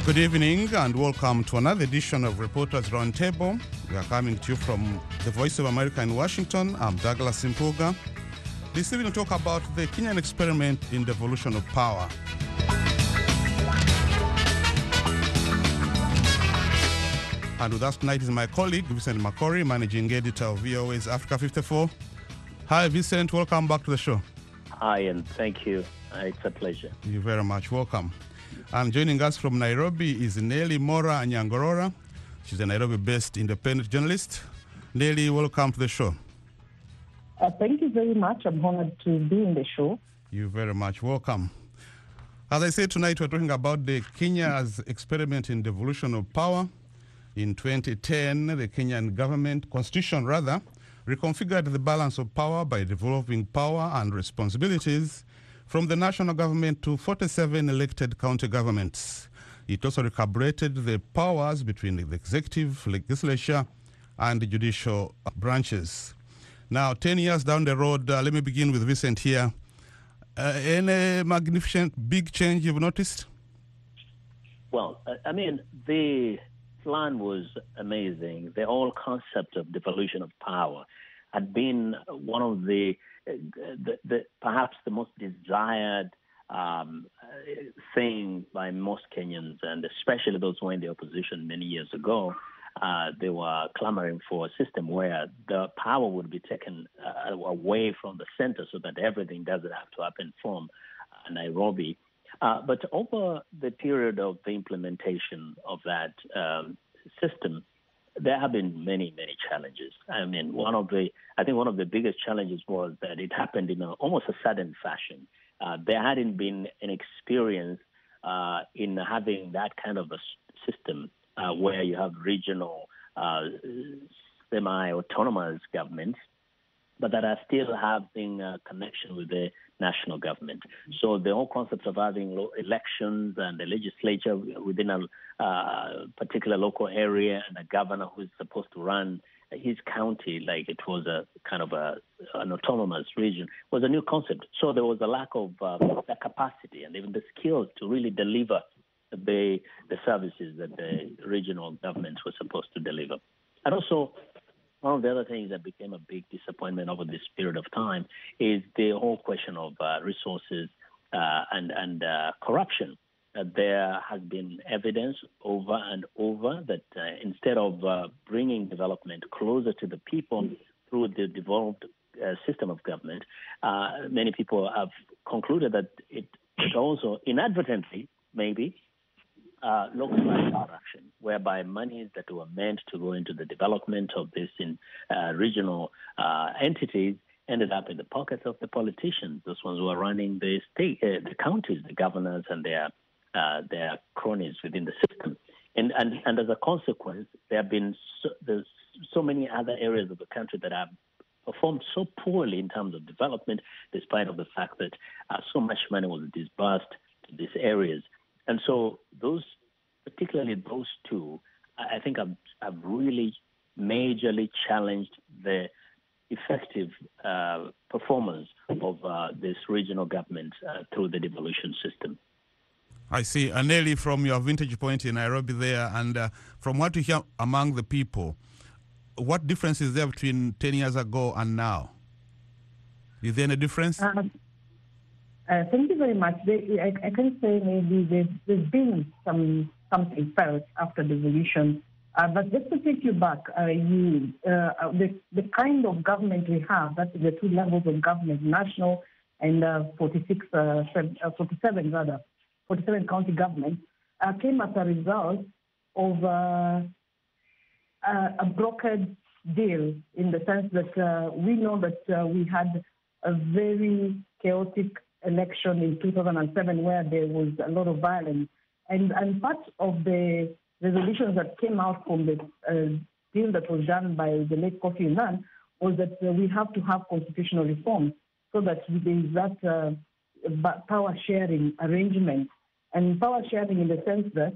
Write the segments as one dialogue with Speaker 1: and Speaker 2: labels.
Speaker 1: Good evening and welcome to another edition of Reporters Roundtable. We are coming to you from the Voice of America in Washington. I'm Douglas Impuga. This evening we'll talk about the Kenyan experiment in devolution of power. And with us tonight is my colleague, Vincent Makori, managing editor of VOA's Africa 54. Hi, Vincent. Welcome back to the show.
Speaker 2: Hi, and thank you. It's a pleasure.
Speaker 1: You're very much welcome. And joining us from Nairobi is Nelly Mora Anyangorora. She's a Nairobi-based independent journalist. Nelly, welcome to the show.
Speaker 3: Thank you very much. I'm honored to be in the show.
Speaker 1: You're very much welcome. As I said, tonight we're talking about the Kenya's experiment in devolution of power. In 2010, the Kenyan government, constitution rather, reconfigured the balance of power by devolving power and responsibilities from the national government to 47 elected county governments. It also recalibrated the powers between the executive, legislature, and the judicial branches. Now, 10 years down the road, let me begin with Vincent here. Any magnificent big change you've noticed?
Speaker 2: Well, the plan was amazing. The whole concept of devolution of power had been one of the perhaps the most desired thing by most Kenyans, and especially those who were in the opposition many years ago. They were clamoring for a system where the power would be taken away from the center so that everything doesn't have to happen from Nairobi. But over the period of the implementation of that system, there have been many, many challenges. I think one of the biggest challenges was that it happened in almost a sudden fashion. There hadn't been an experience in having that kind of a system where you have regional, semi-autonomous governments, but that are still having a connection with the national government. So the whole concept of having elections and the legislature within a particular local area and a governor who is supposed to run his county like it was a kind of an autonomous region was a new concept. So there was a lack of the capacity and even the skills to really deliver the services that the regional governments were supposed to deliver. And also, one of the other things that became a big disappointment over this period of time is the whole question of resources and corruption. There has been evidence over and over that instead of bringing development closer to the people through the devolved system of government, many people have concluded that it also inadvertently, maybe, localized corruption, whereby monies that were meant to go into the development of this in regional entities ended up in the pockets of the politicians, those ones who are running the state, the counties, the governors, and their cronies within the system. And as a consequence, there's so many other areas of the country that have performed so poorly in terms of development, despite of the fact that so much money was disbursed to these areas. And so particularly those two, I think have really majorly challenged the effective performance of this regional government through the devolution system.
Speaker 1: I see. Nelly, from your vantage point in Nairobi there, and from what you hear among the people, what difference is there between 10 years ago and now? Is there any difference?
Speaker 3: Thank you very much. I can say maybe there's been something felt after devolution. But just to take you back, the kind of government we have, that's the two levels of government, national and 47 county governments, came as a result of a brokered deal in the sense that we know that we had a very chaotic election in 2007 where there was a lot of violence. And part of the resolutions that came out from the deal that was done by the late Kofi Annan was that we have to have constitutional reform so that there is that power sharing arrangement. And power sharing in the sense that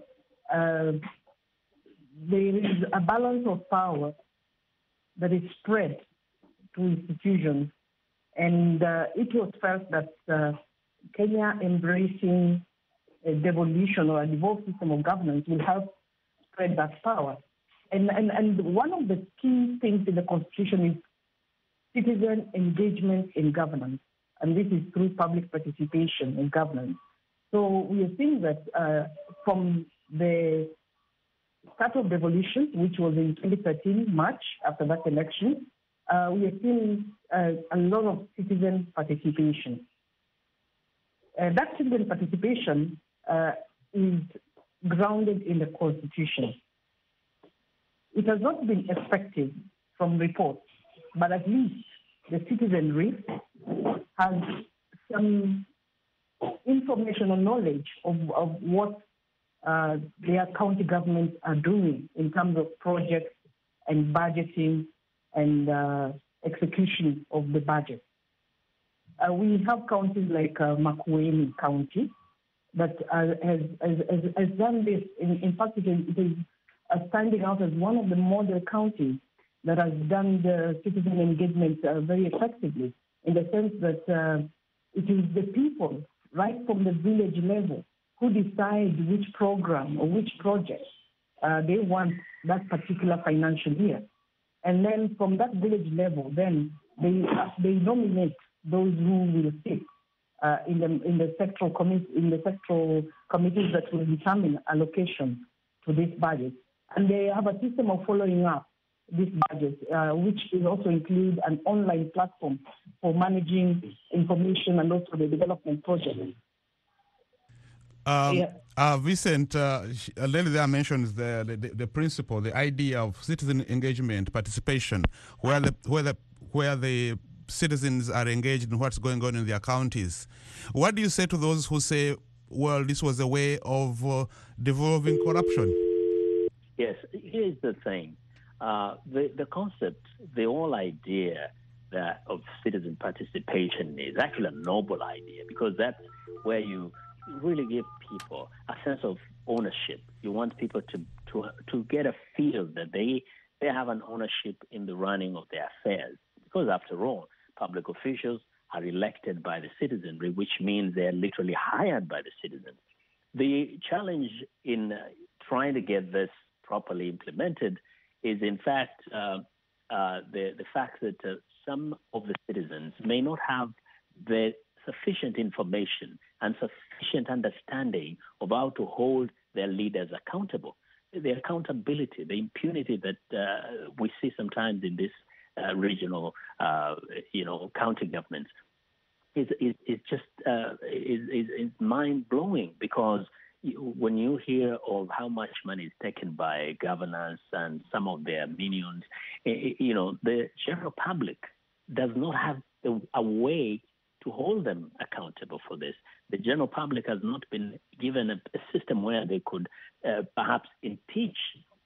Speaker 3: there is a balance of power that is spread to institutions. And it was felt that Kenya embracing devolution or a devolved system of governance will help spread that power. And one of the key things in the Constitution is citizen engagement in governance, and this is through public participation in governance. So we are seeing that from the start of devolution, which was in 2013, March, after that election, we are seeing a lot of citizen participation. That citizen participation is grounded in the Constitution. It has not been effective from reports, but at least the citizenry has some information or knowledge of what their county governments are doing in terms of projects and budgeting and execution of the budget. We have counties like Makueni County that has done this. In fact, it is standing out as one of the model counties that has done the citizen engagement very effectively, in the sense that it is the people, right from the village level, who decide which program or which project they want that particular financial year. And then from that village level, then they nominate those who will sit in the sectoral committees that will determine allocation to this budget. And they have a system of following up this budget, which will also include an online platform for managing information and also the development projects.
Speaker 1: Vincent, Lily there mentions the principle, the idea of citizen engagement, participation, where the citizens are engaged in what's going on in their counties. What do you say to those who say, well, this was a way of devolving corruption?
Speaker 2: Yes, here's the thing. The concept, the whole idea of citizen participation is actually a noble idea, because that's where you really give people a sense of ownership. You want people to get a feel that they have an ownership in the running of their affairs. Because after all, public officials are elected by the citizenry, which means they're literally hired by the citizens. The challenge in trying to get this properly implemented is, in fact, the fact that some of the citizens may not have the sufficient information and sufficient understanding of how to hold their leaders accountable. The accountability, the impunity that we see sometimes in this regional, county governments is just mind blowing, because when you hear of how much money is taken by governors and some of their minions, the general public does not have a way to hold them accountable for this. The general public has not been given a system where they could perhaps impeach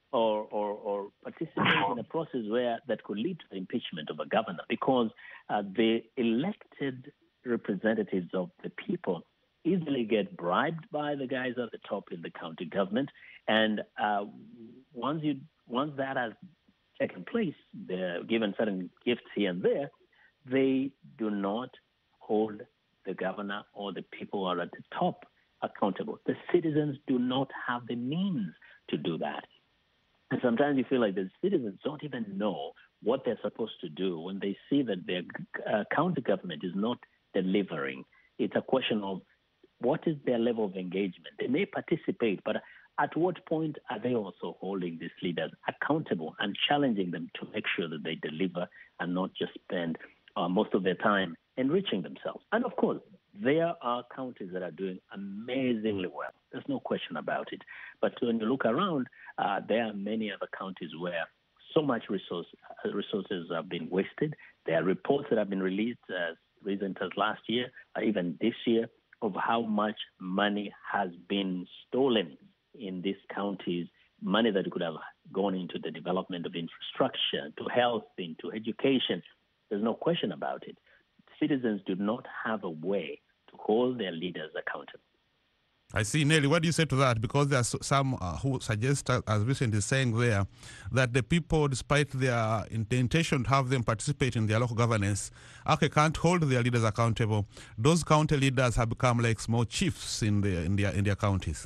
Speaker 2: or participate in a process that could lead to the impeachment of a governor, because the elected representatives of the people easily get bribed by the guys at the top in the county government, and once that has taken place, they're given certain gifts here and there, they do not hold the governor or the people who are at the top accountable. The citizens do not have the means to do that. And sometimes you feel like the citizens don't even know what they're supposed to do when they see that their county government is not delivering. It's a question of what is their level of engagement. They may participate, but at what point are they also holding these leaders accountable and challenging them to make sure that they deliver and not just spend most of their time enriching themselves? And of course, there are counties that are doing amazingly well. There's no question about it. But when you look around, there are many other counties where so much resources have been wasted. There are reports that have been released as recent as last year, or even this year, of how much money has been stolen in these counties, money that could have gone into the development of infrastructure, to health, into education. There's no question about it. Citizens do not have a way to hold their leaders accountable.
Speaker 1: I see. Nelly, what do you say to that? Because there are some who suggest, as Vincent is saying there, that the people, despite their intention to have them participate in their local governance, actually can't hold their leaders accountable. Those county leaders have become like small chiefs in their counties.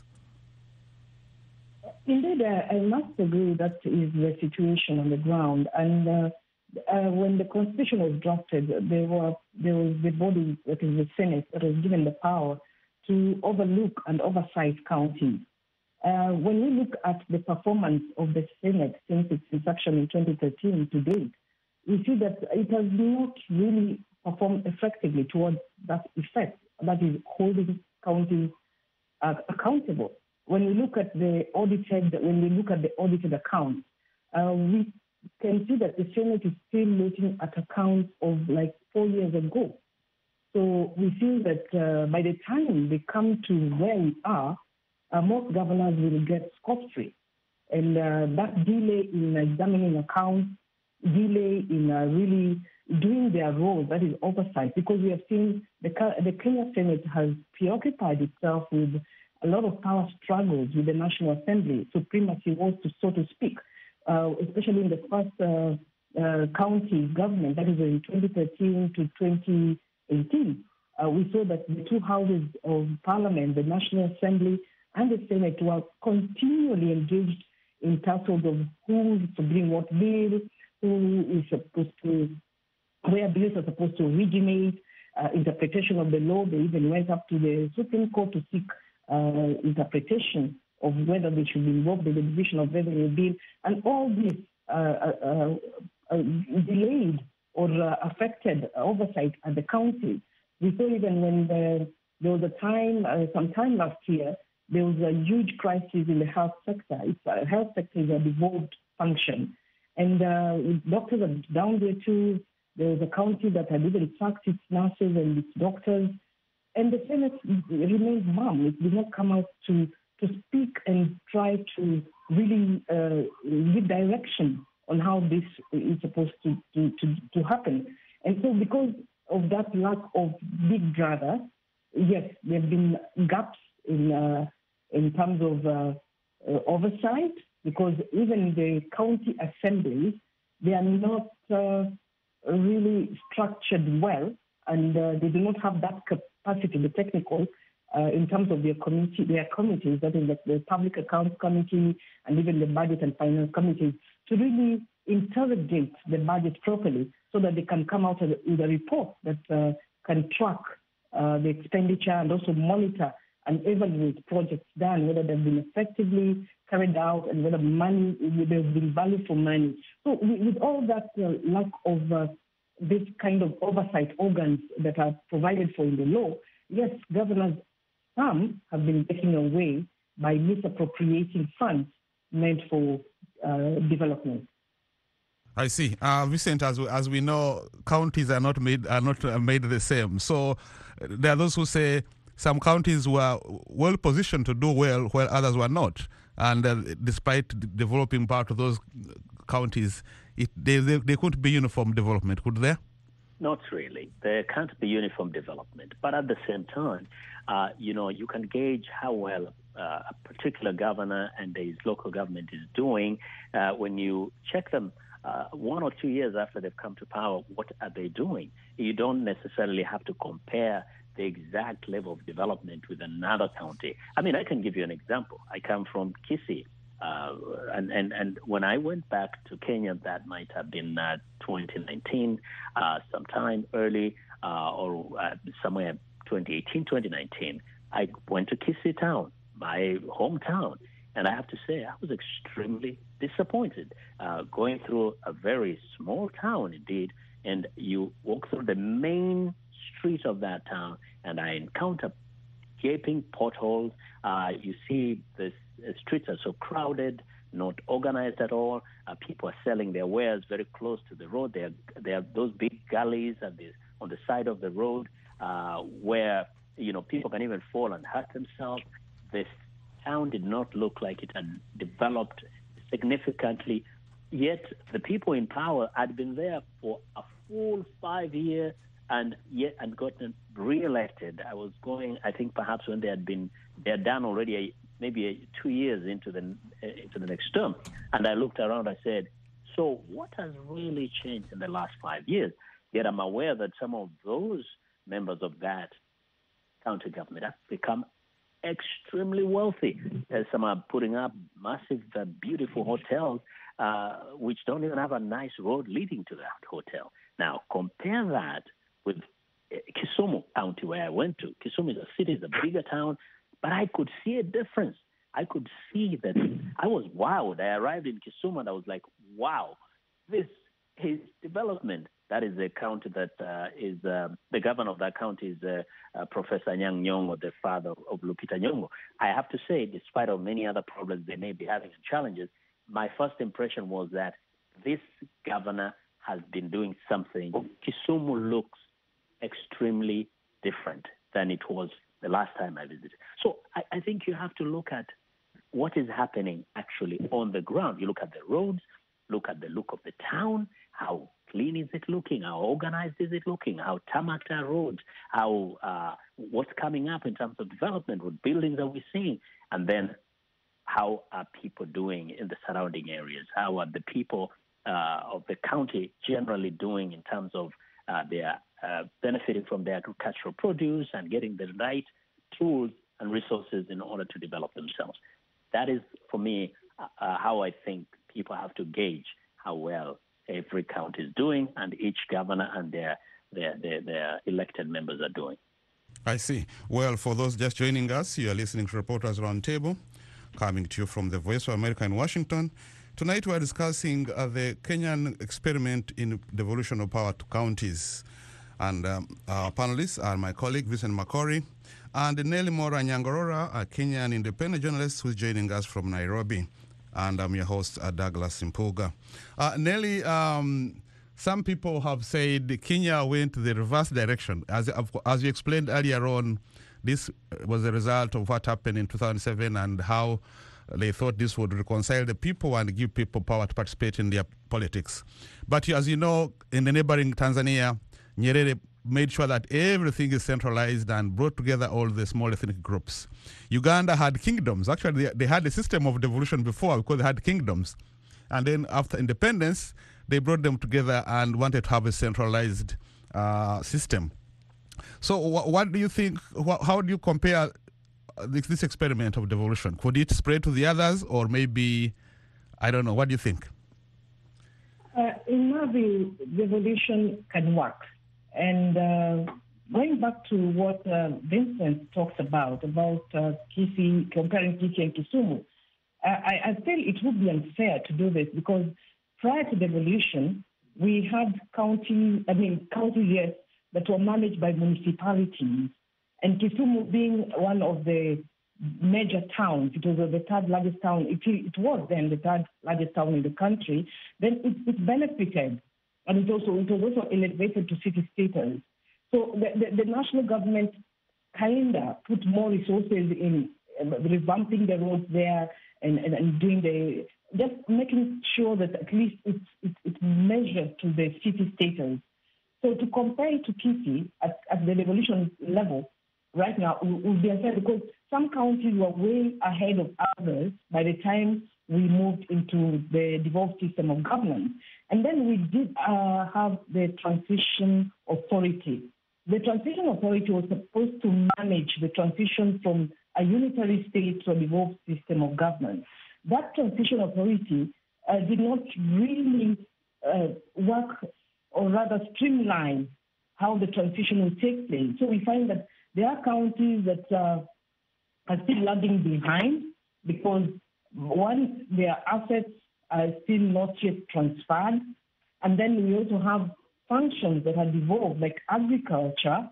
Speaker 3: Indeed, I must agree that is the situation on the ground. And when the Constitution was drafted, there was the body, that is the Senate, that was given the power to overlook and oversight counties. When we look at the performance of the Senate since its inception in 2013 to date, we see that it has not really performed effectively towards that effect, that is holding counties accountable. When we look at the audited accounts, we can see that the Senate is still looking at accounts of like 4 years ago. So we feel that by the time they come to where we are, most governors will get scot-free. And that delay in examining accounts, delay in really doing their role, that is oversight, because we have seen the Kenya Senate has preoccupied itself with a lot of power struggles with the National Assembly. Supremacy was, so to speak, especially in the first county government, that is in 2013 to 2018. We saw that the two houses of parliament, the National Assembly and the Senate, were continually engaged in tussles of who is to bring what bill, who is supposed to, where bills are supposed to originate, interpretation of the law. They even went up to the Supreme Court to seek interpretation of whether they should be involved in the division of revenue bill. And all this delayed or affected oversight at the county. We saw even when there was a time, sometime last year, there was a huge crisis in the health sector. The health sector is a devolved function. And doctors are down there too. There was a county that had even sacked its nurses and its doctors. And the Senate remained mum. It did not come out to speak and try to really give direction on how this is supposed to happen. And so because of that lack of big brother, yes, there have been gaps in terms of oversight, because even the county assemblies, they are not really structured well, and they do not have that capacity, the technical, in terms of their committees, that is like the Public Accounts Committee and even the Budget and Finance Committee, to really interrogate the budget properly so that they can come out with a report that can track the expenditure and also monitor and evaluate projects done, whether they've been effectively carried out and whether there's been value for money. So with all that lack of this kind of oversight organs that are provided for in the law, yes, governors, some have been taken away by misappropriating funds meant for development.
Speaker 1: I see. Vincent, as we know, counties are not made the same. So there are those who say some counties were well positioned to do well, while others were not. And despite developing part of those counties, they couldn't be uniform development, could they?
Speaker 2: Not really. There can't be uniform development. But at the same time, you can gauge how well a particular governor and his local government is doing when you check them 1 or 2 years after they've come to power. What are they doing? You don't necessarily have to compare the exact level of development with another county. I mean, I can give you an example. I come from Kisii. And when I went back to Kenya, that might have been 2019, sometime early or somewhere 2018, 2019, I went to Kisii town, my hometown. And I have to say, I was extremely disappointed going through a very small town indeed. And you walk through the main street of that town, and I encounter gaping potholes. You see the streets are so crowded, not organized at all. People are selling their wares very close to the road. There are those big gullies on the side of the road where people can even fall and hurt themselves. This town did not look like it had developed significantly, yet the people in power had been there for a full 5 year and gotten re-elected. I was going, I think perhaps when they had done already maybe 2 years into the next term, and I looked around. I said, so what has really changed in the last 5 years? Yet I'm aware that some of those members of that county government have become extremely wealthy. Some are putting up massive, beautiful hotels, which don't even have a nice road leading to that hotel. Now, compare that with Kisumu County, where I went to. Kisumu is a city, it's a bigger town, but I could see a difference. I could see that. I was wowed. I arrived in Kisumu and I was like, wow, this is development. That is the county that is the governor of that county is Professor Anyang' Nyong'o, the father of Lupita Nyong'o. I have to say, despite of many other problems they may be having and challenges, my first impression was that this governor has been doing something. Kisumu looks extremely different than it was the last time I visited. So I think you have to look at what is happening actually on the ground. You look at the roads, look at the look of the town, how clean is it looking, how organized is it looking, how tarmacked are roads, how what's coming up in terms of development, what buildings are we seeing, and then how are people doing in the surrounding areas? How are the people of the county generally doing in terms of their benefiting from their agricultural produce and getting the right tools and resources in order to develop themselves? That is, for me, how I think people have to gauge how well every county is doing and each governor and their elected members are doing.
Speaker 1: I see. Well, for those just joining us, you are listening to Reporters Roundtable, coming to you from the Voice of America in Washington. Tonight we are discussing the Kenyan experiment in devolution of power to counties. And our panelists are my colleague, Vincent Makori, and Nelly Mora Nyangorora, a Kenyan independent journalist who's joining us from Nairobi. And I'm your host, Douglas Impuga. Nelly, some people have said Kenya went the reverse direction. As you explained earlier on, this was a result of what happened in 2007 and how they thought this would reconcile the people and give people power to participate in their politics. But as you know, in the neighboring Tanzania, Nyerere made sure that everything is centralized and brought together all the small ethnic groups. Uganda had kingdoms. Actually, they had a system of devolution before because they had kingdoms. And then after independence, they brought them together and wanted to have a centralized system. So what do you think, how do you compare this experiment of devolution? Could it spread to the others or maybe, I don't know, what do you think?
Speaker 3: In my view, devolution can work. And going back to what Vincent talks about Kisii, comparing Kisii and Kisumu, I feel it would be unfair to do this because prior to devolution, we had counties, yes, that were managed by municipalities. And Kisumu being one of the major towns, it was the third largest town, it was then the third largest town in the country, then it benefited. And it was also elevated to city status. So the national government kind of put more resources in revamping the roads there and doing just making sure that at least it's measured to the city status. So to compare it to Kisii at the devolution level right now would be unfair because some counties were way ahead of others by the time we moved into the devolved system of governance. And then we did have the transition authority. The transition authority was supposed to manage the transition from a unitary state to a devolved system of governance. That transition authority did not really work or rather streamline how the transition will take place. So we find that there are counties that are still lagging behind because one, their assets are still not yet transferred. And then we also have functions that have devolved, like agriculture.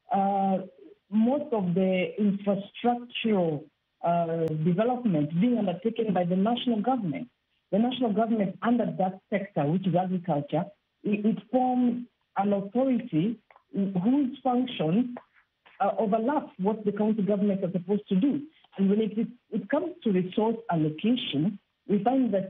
Speaker 3: Most of the infrastructural development being undertaken by the national government. The national government under that sector, which is agriculture, it forms an authority whose functions overlap what the county governments are supposed to do. And when it comes to resource allocation, we find that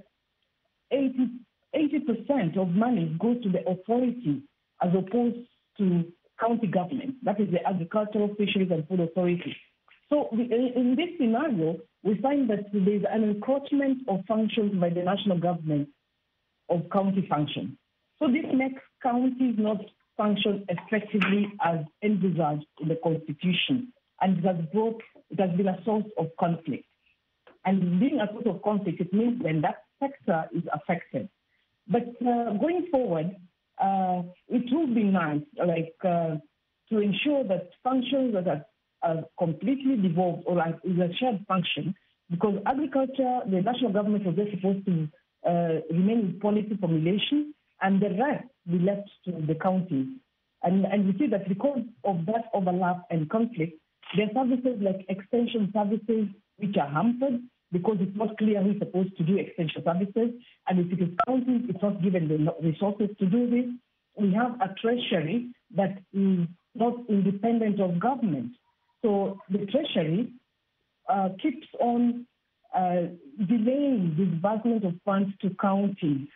Speaker 3: 80% of money goes to the authority as opposed to county government, that is the Agricultural, Fisheries and Food Authority. So in this scenario, we find that there is an encroachment of functions by the national government of county function. So this makes counties not function effectively as envisaged in the Constitution, and it has been a source of conflict. And being a source of conflict, it means when that sector is affected. But going forward, it will be nice, to ensure that functions that are completely devolved or like is a shared function, because agriculture, the national government was just supposed to remain with policy formulation, and the rest be left to the counties. And we see that because of that overlap and conflict, there are services like extension services which are hampered because it's not clear who's supposed to do extension services. And if it is counties, it's not given the resources to do this. We have a treasury that is not independent of government. So the treasury keeps on delaying disbursement of funds to counties.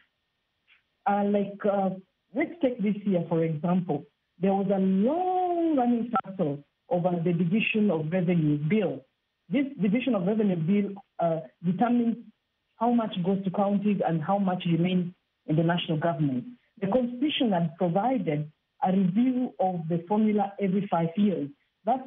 Speaker 3: Let's take this year, for example. There was a long-running tussle over the Division of Revenue Bill. This Division of Revenue Bill determines how much goes to counties and how much remains in the national government. The Constitution had provided a review of the formula every 5 years. That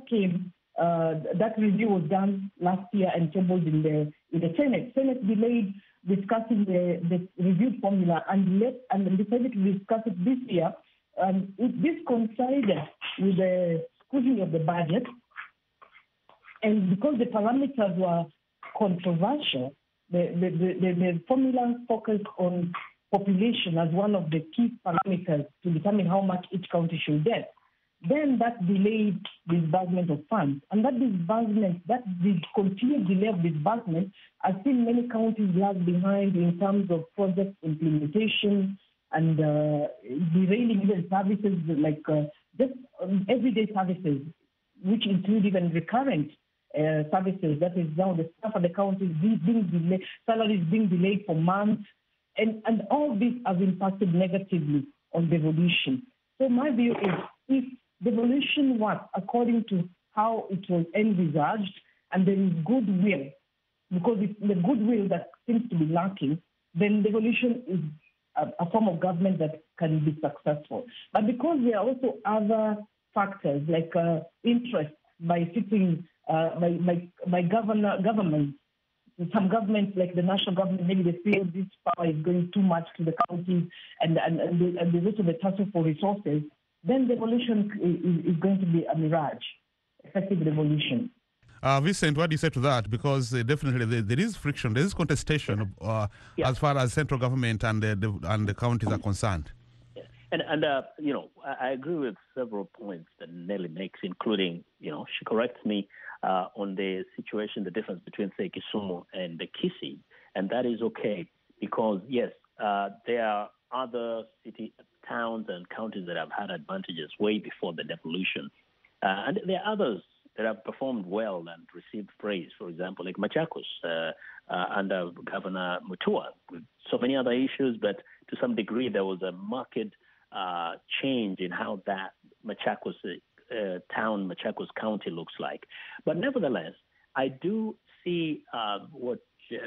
Speaker 3: review was done last year and tabled in the Senate. Senate delayed discussing the reviewed formula and decided to discuss it this year. This coincided with the scrutiny of the budget, and because the parameters were controversial, the formula focused on population as one of the key parameters to determine how much each county should get. Then that delayed disbursement of funds. And that continued delay of disbursement has seen many counties lag behind in terms of project implementation and derailing even services like just everyday services, which include even recurrent services. That is now the staff at the counties being delayed, salaries being delayed for months. And all this has impacted negatively on devolution. So my view is if devolution works according to how it was envisaged and there is goodwill, because it's the goodwill that seems to be lacking, then devolution is a form of government that can be successful. But because there are also other factors like interest by sitting by governments, some governments like the national government, maybe they feel this power is going too much to the counties and there's also the tussle for resources, then devolution is going to be a mirage, effective devolution.
Speaker 1: Vincent, what do you say to that? Because definitely there is friction, there is contestation as far as central government and the counties are concerned.
Speaker 2: And I agree with several points that Nelly makes, including, she corrects me on the situation, the difference between, say, Kisumu and the Kisii. And that is okay because, yes, there are other towns and counties that have had advantages way before the devolution. And there are others that have performed well and received praise, for example, like Machakos under Governor Mutua, with so many other issues, but to some degree there was a marked change in how that Machakos Machakos County looks like. But nevertheless, I do see what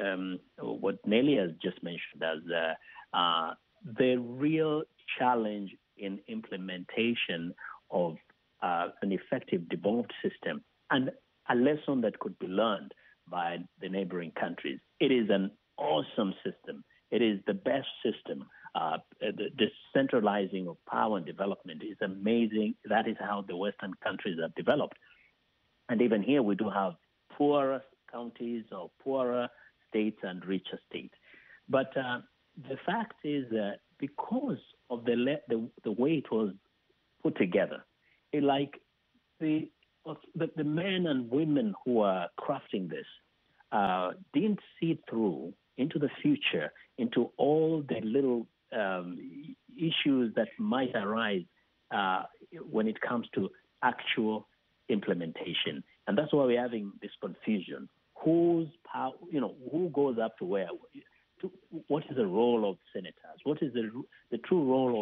Speaker 2: Nelly has just mentioned as the real challenge in implementation of an effective devolved system, and a lesson that could be learned by the neighboring countries. It is an awesome system. It is the best system. The decentralizing of power and development is amazing. That is how the Western countries have developed. And even here we do have poorer counties or poorer states and richer states. But the fact is that because of the way it was put together, the men and women who are crafting this didn't see through into the future, into all the little issues that might arise when it comes to actual implementation. And that's why we're having this confusion. Whose power, who goes up to where? What is the role of senators? What is the true role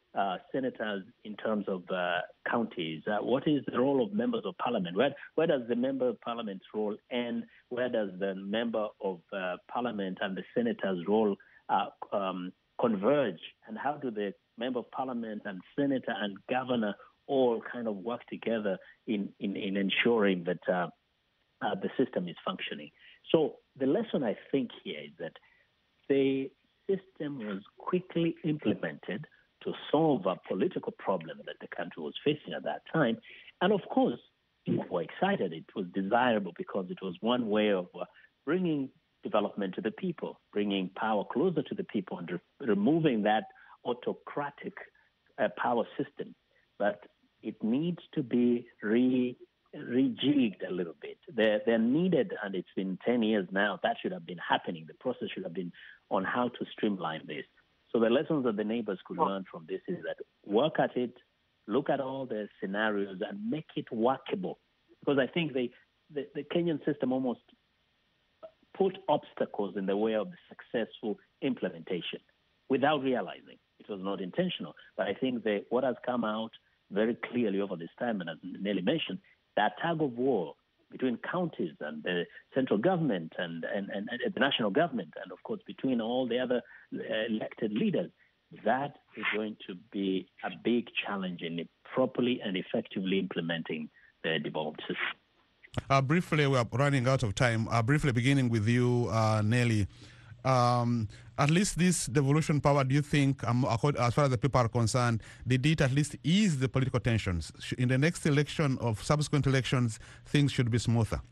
Speaker 2: senators in terms of counties? What is the role of members of parliament? Where does the member of parliament's role end? Where does the member of parliament and the senator's role converge? And how do the member of parliament and senator and governor all kind of work together in ensuring that the system is functioning? So the lesson I think here is that the system was quickly implemented to solve a political problem that the country was facing at that time. And of course, people were excited. It was desirable because it was one way of bringing development to the people, bringing power closer to the people and removing that autocratic power system. But it needs to be rejigged a little bit. They're needed, and it's been 10 years now, that should have been happening. The process should have been on how to streamline this. So the lessons that the neighbors could learn from this is that work at it, look at all the scenarios and make it workable. Because I think the Kenyan system almost put obstacles in the way of the successful implementation without realizing it was not intentional. But I think that what has come out very clearly over this time, and as Nelly mentioned, that tug of war between counties and the central government and the national government, and of course between all the other elected leaders, that is going to be a big challenge in properly and effectively implementing the devolved system.
Speaker 1: Briefly, we are running out of time. Briefly, beginning with you, Nelly. At least this devolution power, do you think, as far as the people are concerned, did it at least ease the political tensions? In the next election of subsequent elections, things should be smoother?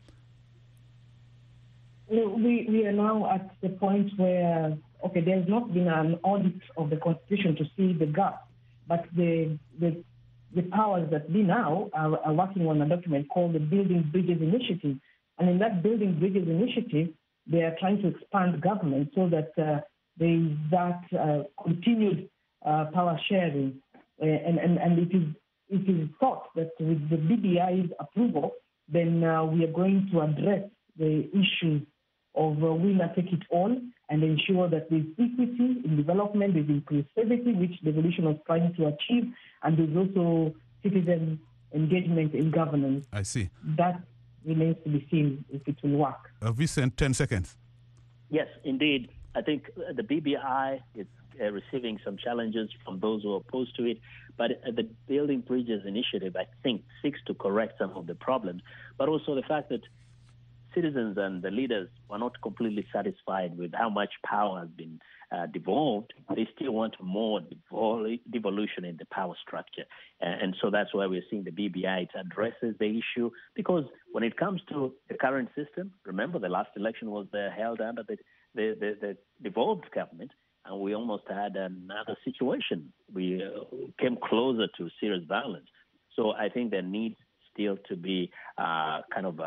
Speaker 3: We are now at the point where, there's not been an audit of the Constitution to see the gap, but the powers that be now are working on a document called the Building Bridges Initiative. And in that Building Bridges Initiative, they are trying to expand government so that there is that continued power sharing. And it is thought that with the BBI's approval, then we are going to address the issues of winner take it all and ensure that there's equity in development, there's inclusivity, which the devolution was trying to achieve, and there's also citizen engagement in governance.
Speaker 1: I see.
Speaker 3: That remains to be seen if it will work.
Speaker 1: Vincent, 10 seconds.
Speaker 2: Yes, indeed. I think the BBI is receiving some challenges from those who are opposed to it, but the Building Bridges Initiative, I think, seeks to correct some of the problems, but also the fact that citizens and the leaders were not completely satisfied with how much power has been devolved. They still want more devolution in the power structure. And so that's why we're seeing the BBI. It addresses the issue because when it comes to the current system, remember the last election was held under the devolved government, and we almost had another situation. We came closer to serious violence. So I think there needs still to be kind of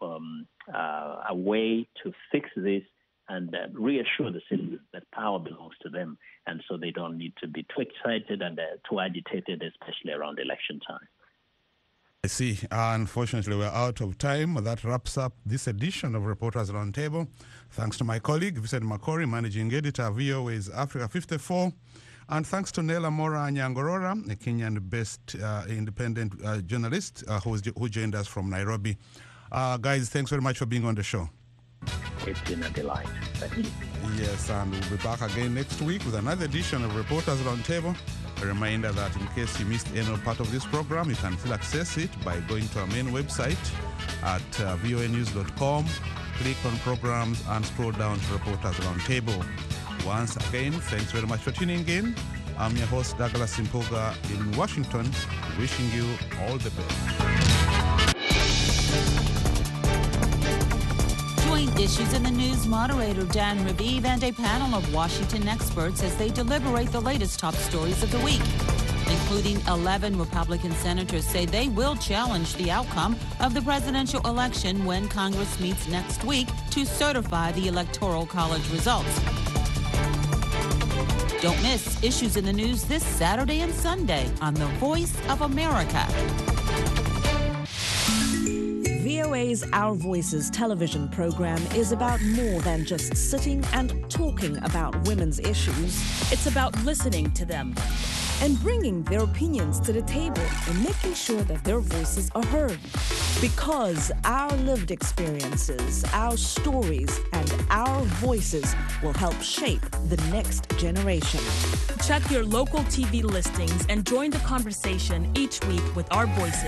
Speaker 2: a way to fix this and reassure the citizens that power belongs to them, and so they don't need to be too excited and too agitated, especially around election time.
Speaker 1: I see. Unfortunately, we're out of time. That wraps up this edition of Reporters Roundtable. Thanks to my colleague, Vincent Makori, Managing Editor, VOA's Africa 54. And thanks to Nella Mora Nyangorora, a Kenyan-based independent journalist who joined us from Nairobi. Guys, thanks very much for being on the show.
Speaker 2: It's been a delight. Thank you.
Speaker 1: Yes, and we'll be back again next week with another edition of Reporters Roundtable. A reminder that in case you missed any part of this program, you can still access it by going to our main website at voanews.com, click on programs, and scroll down to Reporters Roundtable. Once again, thanks very much for tuning in. I'm your host, Douglas Simpoga in Washington, wishing you all the best.
Speaker 4: Join Issues in the News moderator Dan Raviv and a panel of Washington experts as they deliberate the latest top stories of the week, including 11 Republican senators say they will challenge the outcome of the presidential election when Congress meets next week to certify the Electoral College results. Don't miss Issues in the News this Saturday and Sunday on The Voice of America.
Speaker 5: VOA's Our Voices television program is about more than just sitting and talking about women's issues.
Speaker 6: It's about listening to them,
Speaker 5: and bringing their opinions to the table and making sure that their voices are heard. Because our lived experiences, our stories, and our voices will help shape the next generation.
Speaker 6: Check your local TV listings and join the conversation each week with our voices.